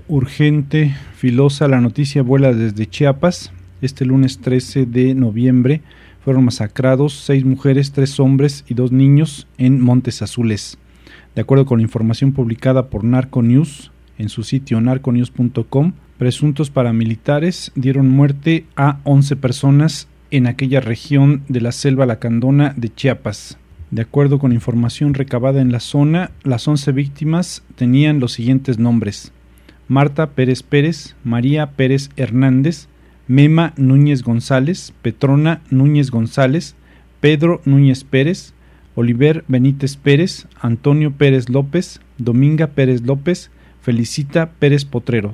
Urgente, filosa, la noticia vuela desde Chiapas. Este lunes 13 de noviembre fueron masacrados 6 mujeres, 3 hombres y 2 niños en Montes Azules. De acuerdo con la información publicada por Narconews en su sitio narconews.com, presuntos paramilitares dieron muerte a 11 personas en aquella región de la selva lacandona de Chiapas. De acuerdo con información recabada en la zona, las 11 víctimas tenían los siguientes nombres: Marta Pérez Pérez, María Pérez Hernández, Mema Núñez González, Petrona Núñez González, Pedro Núñez Pérez, Oliver Benítez Pérez, Antonio Pérez López, Dominga Pérez López, Felicita Pérez Potrero.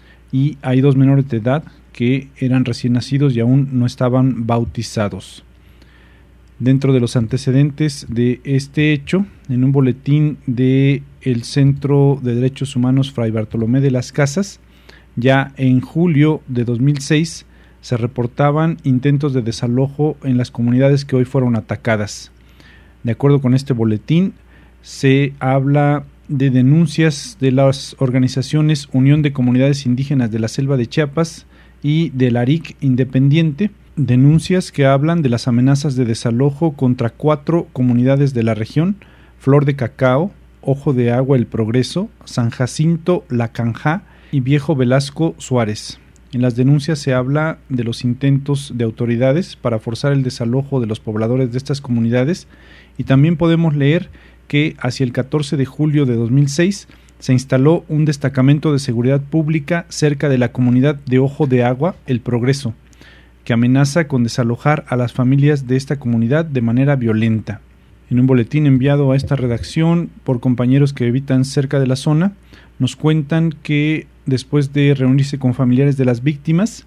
Y hay 2 menores de edad que eran recién nacidos y aún no estaban bautizados. Dentro de los antecedentes de este hecho, en un boletín del Centro de Derechos Humanos Fray Bartolomé de las Casas, ya en julio de 2006 se reportaban intentos de desalojo en las comunidades que hoy fueron atacadas. De acuerdo con este boletín, se habla de denuncias de las organizaciones Unión de Comunidades Indígenas de la Selva de Chiapas y del ARIC Independiente, denuncias que hablan de las amenazas de desalojo contra 4 comunidades de la región: Flor de Cacao, Ojo de Agua El Progreso, San Jacinto La Canjá y Viejo Velasco Suárez. En las denuncias se habla de los intentos de autoridades para forzar el desalojo de los pobladores de estas comunidades, y también podemos leer que hacia el 14 de julio de 2006 se instaló un destacamento de seguridad pública cerca de la comunidad de Ojo de Agua El Progreso, que amenaza con desalojar a las familias de esta comunidad de manera violenta. En un boletín enviado a esta redacción por compañeros que habitan cerca de la zona, nos cuentan que después de reunirse con familiares de las víctimas,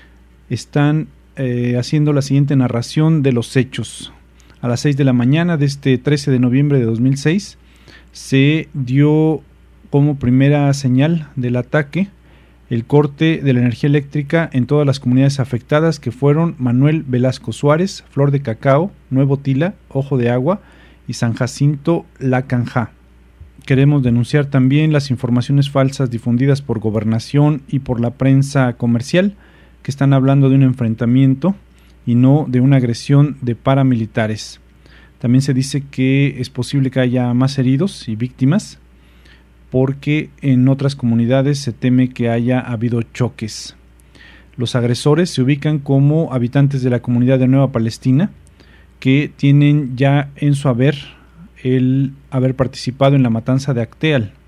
están haciendo la siguiente narración de los hechos. A las 6 de la mañana de este 13 de noviembre de 2006 se dio como primera señal del ataque el corte de la energía eléctrica en todas las comunidades afectadas, que fueron Manuel Velasco Suárez, Flor de Cacao, Nuevo Tila, Ojo de Agua y San Jacinto La Canjá. Queremos denunciar también las informaciones falsas difundidas por Gobernación y por la prensa comercial, que están hablando de un enfrentamiento y no de una agresión de paramilitares. También se dice que es posible que haya más heridos y víctimas, porque en otras comunidades se teme que haya habido choques. Los agresores se ubican como habitantes de la comunidad de Nueva Palestina, que tienen ya en su haber el haber participado en la matanza de Acteal.